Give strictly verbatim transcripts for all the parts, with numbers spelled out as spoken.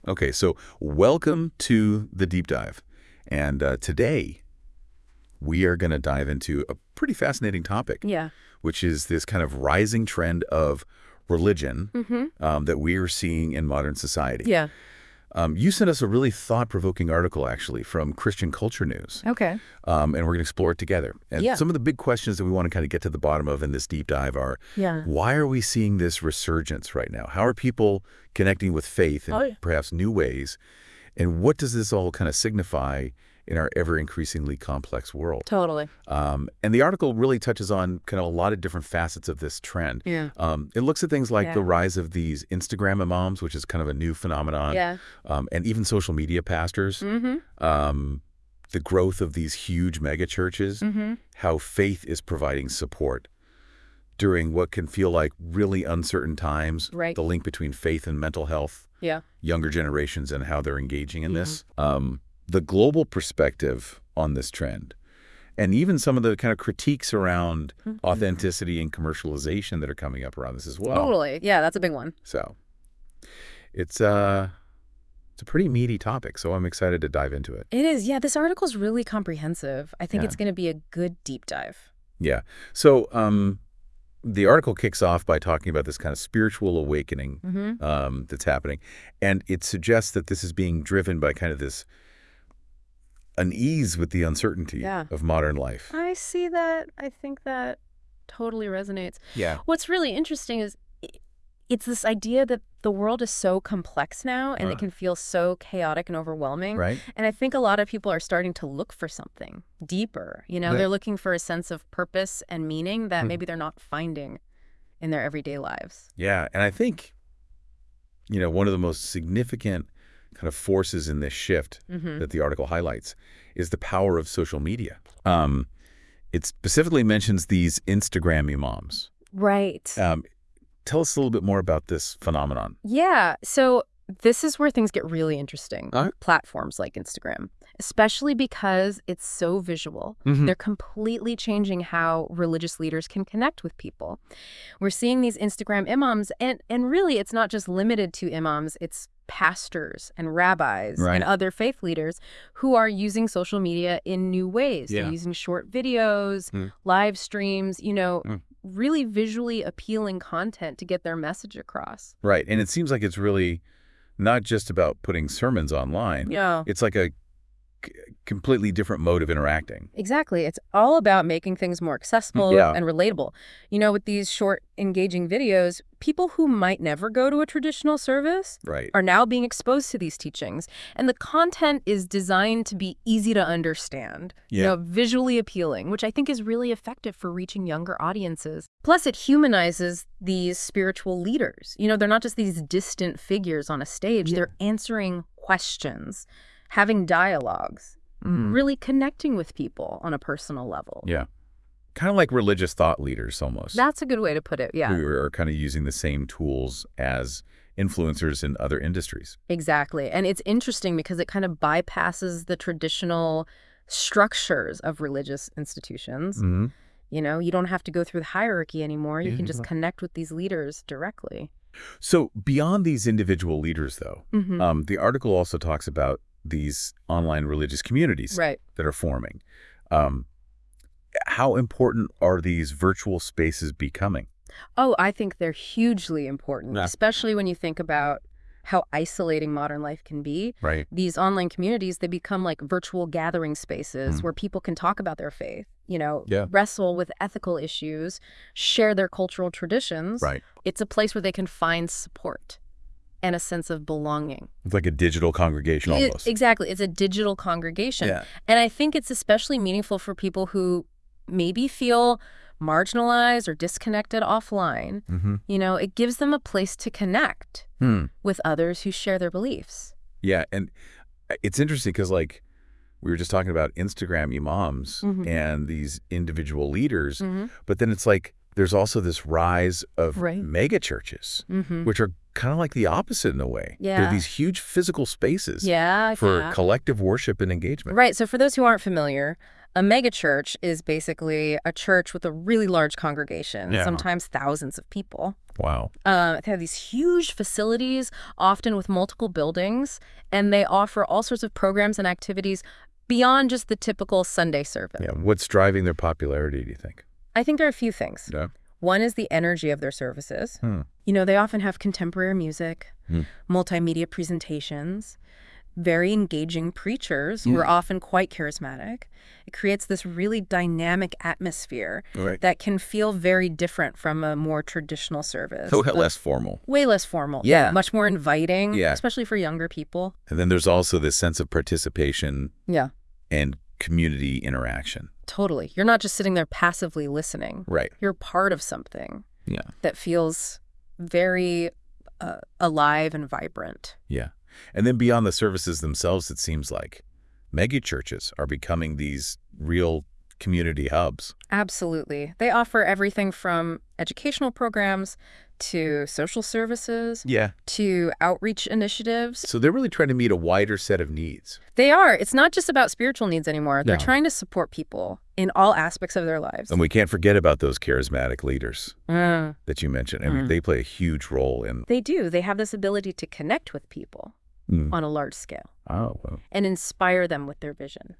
Okay, so welcome to the deep dive. And uh, today we are going to dive into a pretty fascinating topic, Yeah. which is this kind of rising trend of religion Mm-hmm. um, that we are seeing in modern society. Yeah. Um, you sent us a really thought-provoking article, actually, from Christian Culture News, Okay. um, and we're going to explore it together. And Yeah. some of the big questions that we want to kind of get to the bottom of in this deep dive are, Yeah. why are we seeing this resurgence right now? How are people connecting with faith in Oh, yeah. perhaps new ways? And what does this all kind of signify in our ever-increasingly complex world? Totally. Um, and the article really touches on kind of a lot of different facets of this trend. Yeah. Um, it looks at things like Yeah. the rise of these Instagram imams, which is kind of a new phenomenon, Yeah. um, and even social media pastors, Mm-hmm. um, the growth of these huge mega churches, Mm-hmm. how faith is providing support during what can feel like really uncertain times, Right. the link between faith and mental health, Yeah. younger generations and how they're engaging in Yeah. this. Um, the global perspective on this trend, and even some of the kind of critiques around Mm-hmm. authenticity and commercialization that are coming up around this as well. Totally. Yeah, that's a big one. So it's, uh, it's a pretty meaty topic, so I'm excited to dive into it. It is. Yeah, this article is really comprehensive. I think Yeah. it's going to be a good deep dive. Yeah. So um, the article kicks off by talking about this kind of spiritual awakening Mm-hmm. um, that's happening. And it suggests that this is being driven by kind of this unease with the uncertainty Yeah. of modern life. I see that. I think that totally resonates. Yeah. What's really interesting is i- it's this idea that the world is so complex now and Uh. it can feel so chaotic and overwhelming. Right? And I think a lot of people are starting to look for something deeper. You know, Right. they're looking for a sense of purpose and meaning that Mhm. maybe they're not finding in their everyday lives. Yeah. And I think, you know, one of the most significant kind of forces in this shift Mm-hmm. that the article highlights is the power of social media. Um, it specifically mentions these Instagram imams. Right. Um, tell us a little bit more about this phenomenon. Yeah. So this is where things get really interesting. All right. Platforms like Instagram, especially because it's so visual. Mhm. They're completely changing how religious leaders can connect with people. We're seeing these Instagram imams, and, and really it's not just limited to imams, it's pastors and rabbis Right. and other faith leaders who are using social media in new ways. Yeah. They're using short videos, Mm. live streams, you know, Mm. really visually appealing content to get their message across. Right. And it seems like it's really not just about putting sermons online. Yeah. It's like a c- completely different mode of interacting. Exactly. It's all about making things more accessible Yeah. and relatable. You know, with these short, engaging videos, people who might never go to a traditional service Right. are now being exposed to these teachings. And the content is designed to be easy to understand, you Yeah. know, visually appealing, which I think is really effective for reaching younger audiences. Plus, it humanizes these spiritual leaders. You know, they're not just these distant figures on a stage. Yeah. They're answering questions, having dialogues, Mhm. really connecting with people on a personal level. Yeah. Kind of like religious thought leaders almost. That's a good way to put it. Yeah, Who are kind of using the same tools as influencers in other industries. exactly. And it's interesting because it kind of bypasses the traditional structures of religious institutions. Mm-hmm. You know, you don't have to go through the hierarchy anymore. You Yeah. can just connect with these leaders directly. So beyond these individual leaders, though, Mm-hmm. um, the article also talks about these online religious communities Right. that are forming. Um, how important are these virtual spaces becoming? Oh, I think they're hugely important, Yeah. especially when you think about how isolating modern life can be. Right. These online communities, they become like virtual gathering spaces Mm. where people can talk about their faith, you know, Yeah. wrestle with ethical issues, share their cultural traditions. Right. It's a place where they can find support and a sense of belonging. It's like a digital congregation It- almost. exactly. It's a digital congregation. Yeah. And I think it's especially meaningful for people who maybe feel marginalized or disconnected offline. Mm-hmm. You know, it gives them a place to connect Hmm. with others who share their beliefs. Yeah. And it's interesting because, like, we were just talking about Instagram imams Mhm. and these individual leaders, Mm-hmm. but then it's like there's also this rise of Right. mega churches, Mm-hmm. which are kind of like the opposite in a way. Yeah. They're these huge physical spaces Yeah. for yeah. collective worship and engagement. Right. So for those who aren't familiar, a megachurch is basically a church with a really large congregation, Yeah. sometimes thousands of people. Wow. Uh, they have these huge facilities, often with multiple buildings, and they offer all sorts of programs and activities beyond just the typical Sunday service. Yeah. What's driving their popularity, do you think? I think there are a few things. Yeah. One is the energy of their services. Hmm. You know, they often have contemporary music, Hmm. multimedia presentations, very engaging preachers who Hmm. are often quite charismatic. It creates this really dynamic atmosphere Right. that can feel very different from a more traditional service. So Uh, less formal. Way less formal. Yeah. Much more inviting, Yeah. especially for younger people. And then there's also this sense of participation Yeah, and community interaction. totally. You're not just sitting there passively listening. Right. You're part of something Yeah. that feels very uh, alive and vibrant. Yeah. And then beyond the services themselves, it seems like megachurches are becoming these real community hubs. Absolutely. They offer everything from educational programs to social services Yeah. to outreach initiatives. So they're really trying to meet a wider set of needs. They are. It's not just about spiritual needs anymore. They're No. trying to support people in all aspects of their lives. And we can't forget about those charismatic leaders Mm. that you mentioned. I mean, Mm. they play a huge role in... They do. They have this ability to connect with people Mm. on a large scale Oh, well. and inspire them with their vision.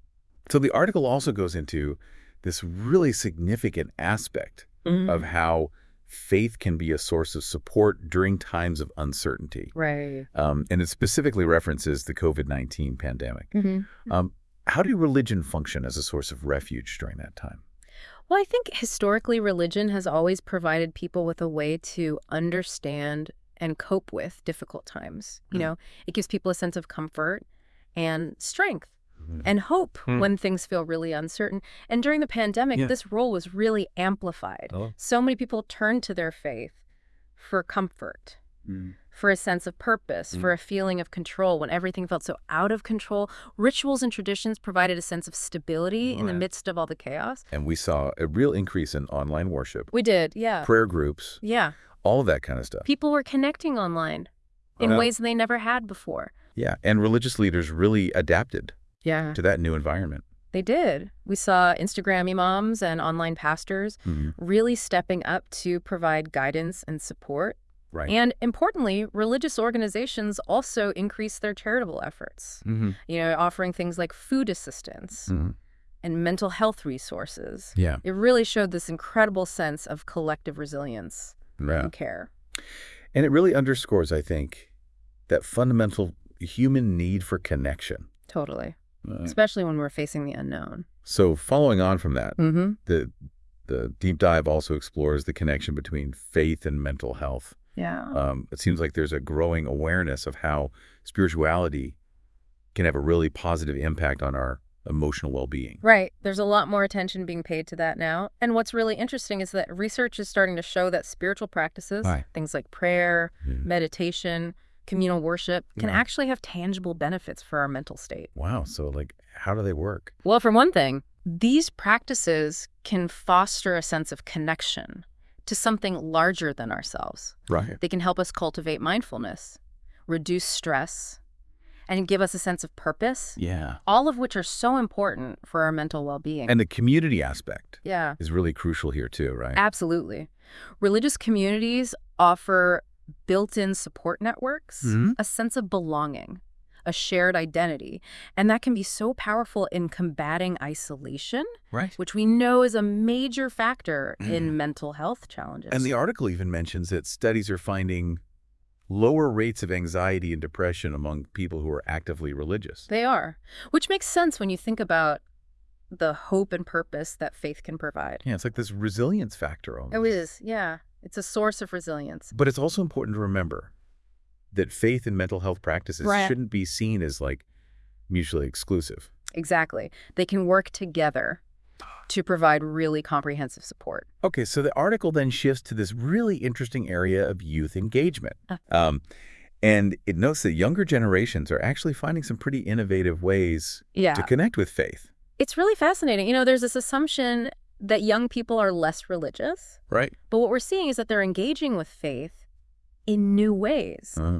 So the article also goes into this really significant aspect Mm. of how faith can be a source of support during times of uncertainty. Right. Um, and it specifically references the COVID nineteen pandemic. Mm-hmm. Um, how do religion function as a source of refuge during that time? Well, I think historically religion has always provided people with a way to understand and cope with difficult times. You Mm. know, it gives people a sense of comfort and strength Mm. and hope Hmm. when things feel really uncertain. And during the pandemic, Yeah. this role was really amplified. Oh. So many people turned to their faith for comfort, Mm. for a sense of purpose, Mm. for a feeling of control when everything felt so out of control. Rituals and traditions provided a sense of stability in the Right. midst of all the chaos. And we saw a real increase in online worship, We did, yeah. prayer groups, Yeah. all of that kind of stuff. People were connecting online in Wow. ways they never had before. Yeah, and religious leaders really adapted Yeah. to that new environment. They did. We saw Instagram imams and online pastors Mhm. really stepping up to provide guidance and support. Right. And importantly, religious organizations also increased their charitable efforts, Mm-hmm. you know, offering things like food assistance Mm-hmm. and mental health resources. Yeah. It really showed this incredible sense of collective resilience Yeah. and care. And it really underscores, I think, that fundamental human need for connection. Totally. Uh, Especially when we're facing the unknown. so following on from that, Mm-hmm. the the deep dive also explores the connection between faith and mental health. Yeah. Um, it seems like there's a growing awareness of how spirituality can have a really positive impact on our emotional well-being. Right. There's a lot more attention being paid to that now. And what's really interesting is that research is starting to show that spiritual practices, Right. things like prayer, Yeah. meditation, communal worship, can Yeah. actually have tangible benefits for our mental state. Wow. So, like, how do they work? Well, for one thing, these practices can foster a sense of connection to something larger than ourselves. Right. They can help us cultivate mindfulness, reduce stress, and give us a sense of purpose, Yeah. all of which are so important for our mental well-being. And the community aspect yeah. is really crucial here too, right? Absolutely. Religious communities offer built-in support networks, Mhm. a sense of belonging, a shared identity, and that can be so powerful in combating isolation, Right. which we know is a major factor Mm. in mental health challenges. And the article even mentions that studies are finding lower rates of anxiety and depression among people who are actively religious. They are, which makes sense when you think about the hope and purpose that faith can provide. Yeah, it's like this resilience factor almost. It is, yeah. It's a source of resilience. But it's also important to remember that faith and mental health practices Right. shouldn't be seen as like mutually exclusive. Exactly. They can work together to provide really comprehensive support. Okay, so the article then shifts to this really interesting area of youth engagement. Uh. Um, and it notes that younger generations are actually finding some pretty innovative ways Yeah. to connect with faith. It's really fascinating. You know, there's this assumption that young people are less religious, Right. but what we're seeing is that they're engaging with faith in new ways. Uh,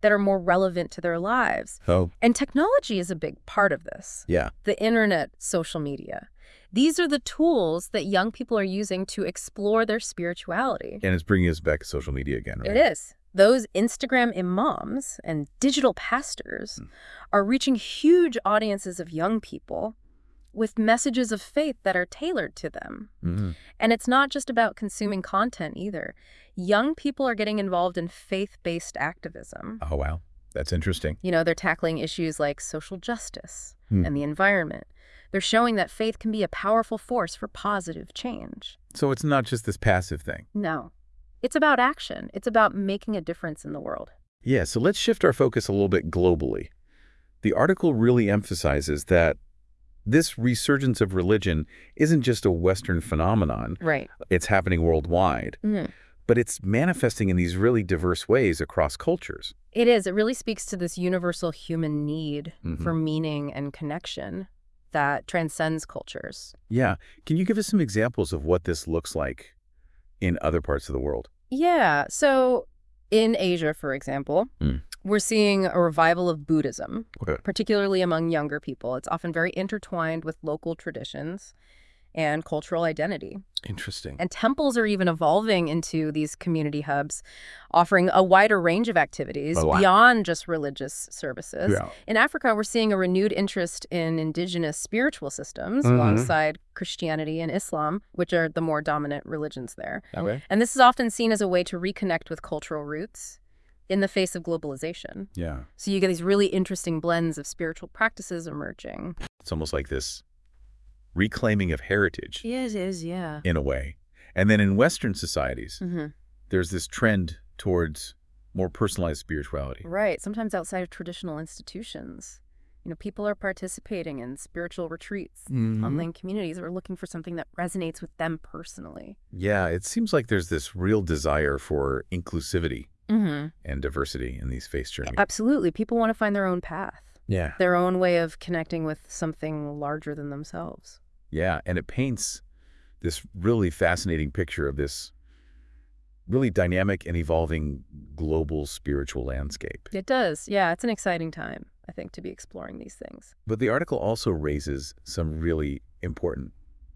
that are more relevant to their lives. Oh, And technology is a big part of this. yeah. The internet, social media. These are the tools that young people are using to explore their spirituality. And it's bringing us back to social media again, right? It is. Those Instagram imams and digital pastors Mm. are reaching huge audiences of young people with messages of faith that are tailored to them. Mm-hmm. And it's not just about consuming content either. Young people are getting involved in faith-based activism. Oh, wow. That's interesting. You know, they're tackling issues like social justice Hmm. and the environment. They're showing that faith can be a powerful force for positive change. So it's not just this passive thing. No. It's about action. It's about making a difference in the world. Yeah, so let's shift our focus a little bit globally. The article really emphasizes that this resurgence of religion isn't just a Western phenomenon. Right. It's happening worldwide, Mm. but it's manifesting in these really diverse ways across cultures. It is. It really speaks to this universal human need Mhm. for meaning and connection that transcends cultures. Yeah. Can you give us some examples of what this looks like in other parts of the world? Yeah. So in Asia, for example, Mm. we're seeing a revival of Buddhism, Okay. particularly among younger people. It's often very intertwined with local traditions and cultural identity. Interesting. And temples are even evolving into these community hubs, offering a wider range of activities Oh, wow. beyond just religious services. Yeah. In Africa, we're seeing a renewed interest in indigenous spiritual systems Mhm. alongside Christianity and Islam, which are the more dominant religions there. Okay. And this is often seen as a way to reconnect with cultural roots in the face of globalization. Yeah. So you get these really interesting blends of spiritual practices emerging. It's almost like this reclaiming of heritage Yes, it is, yeah. in a way. And then in Western societies, Mm-hmm. there's this trend towards more personalized spirituality. Right. Sometimes outside of traditional institutions. You know, people are participating in spiritual retreats. Mhm. Online communities are looking for something that resonates with them personally. Yeah, it seems like there's this real desire for inclusivity Mm-hmm. and diversity in these faith journeys. Absolutely. People want to find their own path, Yeah. their own way of connecting with something larger than themselves. Yeah, and it paints this really fascinating picture of this really dynamic and evolving global spiritual landscape. It does. Yeah, it's an exciting time, I think, to be exploring these things. But the article also raises some really important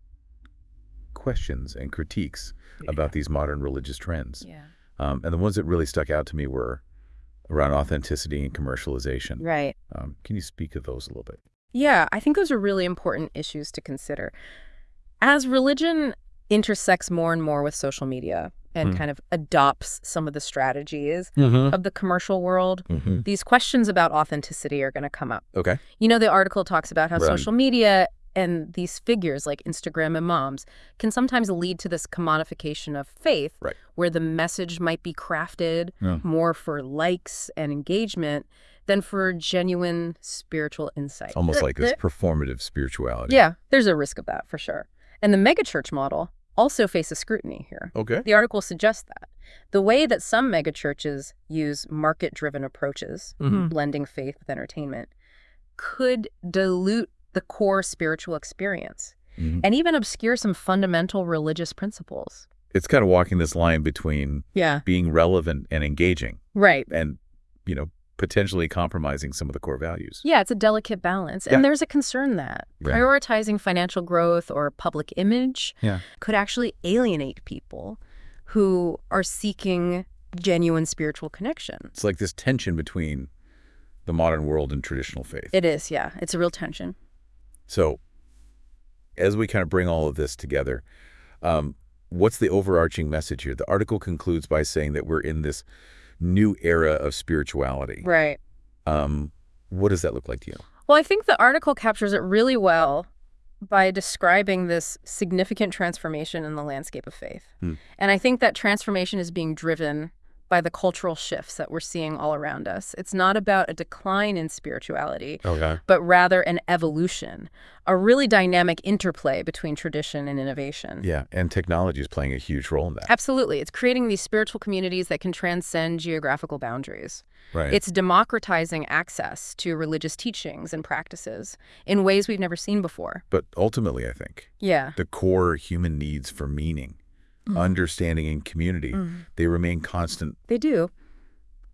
questions and critiques about these modern religious trends. Yeah. Um, and the ones that really stuck out to me were around authenticity and commercialization. Right. Um, can you speak of those a little bit? Yeah, I think those are really important issues to consider. As religion intersects more and more with social media and Hmm. kind of adopts some of the strategies Mm-hmm. of the commercial world, Mm-hmm. these questions about authenticity are going to come up. Okay. You know, the article talks about how Right. social media and these figures like Instagram imams can sometimes lead to this commodification of faith, Right. where the message might be crafted Yeah. more for likes and engagement than for genuine spiritual insight. It's almost like this performative spirituality. Yeah, there's a risk of that for sure. And the megachurch model also faces scrutiny here. Okay. The article suggests that. The way that some megachurches use market-driven approaches, Mhm. blending faith with entertainment, could dilute the core spiritual experience Mhm. and even obscure some fundamental religious principles. It's kind of walking this line between Yeah. being relevant and engaging Right. and, you know, potentially compromising some of the core values. Yeah, it's a delicate balance. Yeah. And there's a concern that Yeah. prioritizing financial growth or public image Yeah. could actually alienate people who are seeking genuine spiritual connection. It's like this tension between the modern world and traditional faith. It is, yeah. It's a real tension. So as we kind of bring all of this together, um, what's the overarching message here? The article concludes by saying that we're in this new era of spirituality. Right. Um, what does that look like to you? Well, I think the article captures it really well by describing this significant transformation in the landscape of faith. Hmm. And I think that transformation is being driven by the cultural shifts that we're seeing all around us. It's not about a decline in spirituality, Okay. but rather an evolution, a really dynamic interplay between tradition and innovation. Yeah, and technology is playing a huge role in that. Absolutely. It's creating these spiritual communities that can transcend geographical boundaries. Right. It's democratizing access to religious teachings and practices in ways we've never seen before. But ultimately, I think, Yeah. the core human needs for meaning, understanding, and community, they remain constant They do.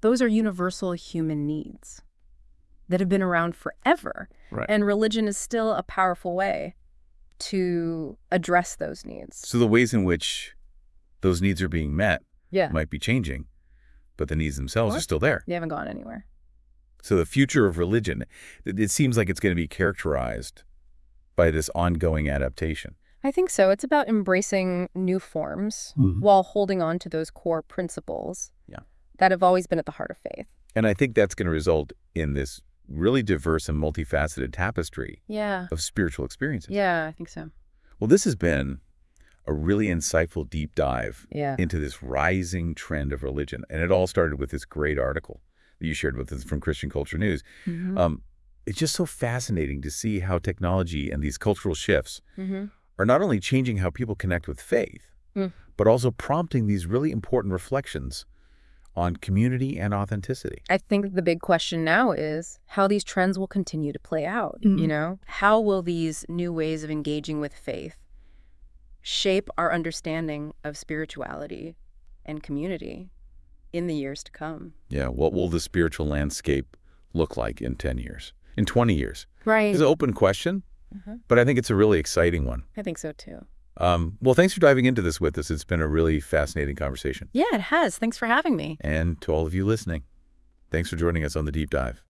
those are universal human needs that have been around forever. Right. And religion is still a powerful way to address those needs. So the ways in which those needs are being met Yeah. might be changing, but the needs themselves Or- are still there. They haven't gone anywhere. So the future of religion, it, it seems like it's going to be characterized by this ongoing adaptation. I think so. It's about embracing new forms Mhm. while holding on to those core principles Yeah. that have always been at the heart of faith. And I think that's going to result in this really diverse and multifaceted tapestry Yeah. of spiritual experiences. Yeah, I think so. Well, this has been a really insightful deep dive Yeah. into this rising trend of religion. And it all started with this great article that you shared with us from Christian Culture News. Mm-hmm. Um, it's just so fascinating to see how technology and these cultural shifts Mm-hmm. are not only changing how people connect with faith, Mm. but also prompting these really important reflections on community and authenticity. I think the big question now is how these trends will continue to play out. Mm. You know, how will these new ways of engaging with faith shape our understanding of spirituality and community in the years to come? Yeah, what will the spiritual landscape look like in ten years, in twenty years? Right. It's an open question, Mhm. but I think it's a really exciting one. I think so too. Um, well, thanks for diving into this with us. It's been a really fascinating conversation. Yeah, it has. Thanks for having me. And to all of you listening, thanks for joining us on The Deep Dive.